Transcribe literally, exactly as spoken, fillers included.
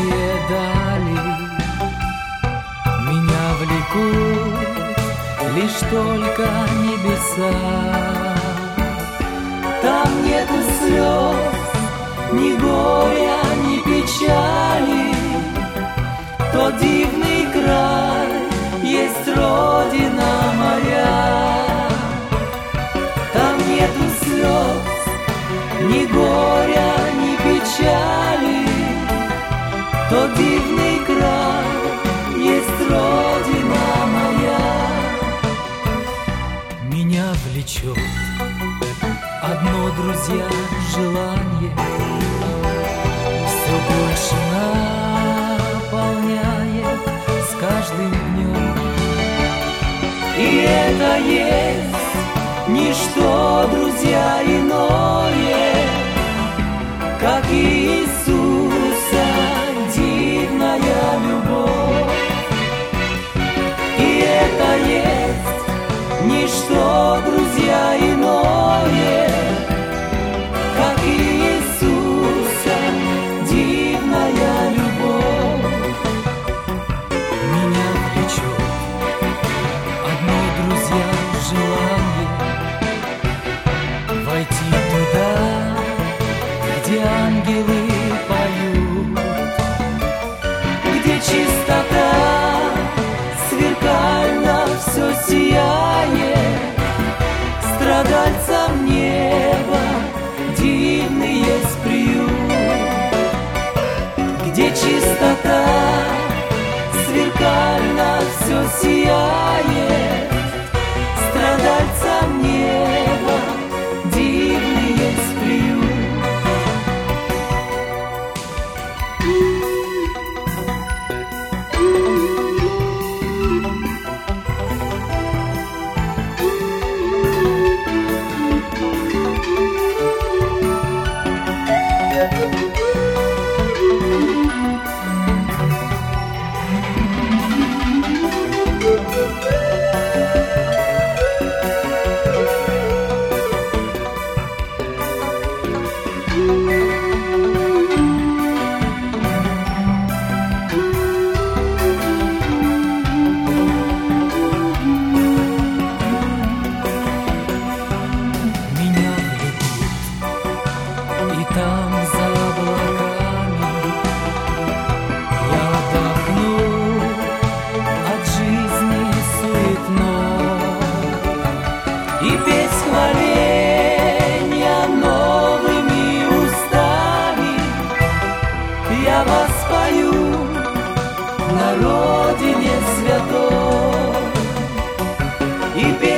Далекие дали меня влекут лишь только небеса. Там нету слез, ни горя, ни печали. Тот дивный край есть родина моя. Там нету слез, ни горя, ни печали. Тот дивный край есть родина моя. Меня влечет одно, друзья, желание, все больше наполняет с каждым днем. И это есть ничто, друзья, иное, как Иисуса дивная любовь. И это есть ничто, друзья, иное, как Иисуса дивная любовь. Меня влечет одно, друзья, желание войти туда, где ангелы поют, где чистота сверкально все сияет. Страдальцам неба дивный есть приют, где чистота сверкально все сияет. Страдальцам неба дивный есть приют. Там за облаками я отдохну от жизни суетной и без хваления новыми устами я воспою на родине святой. И без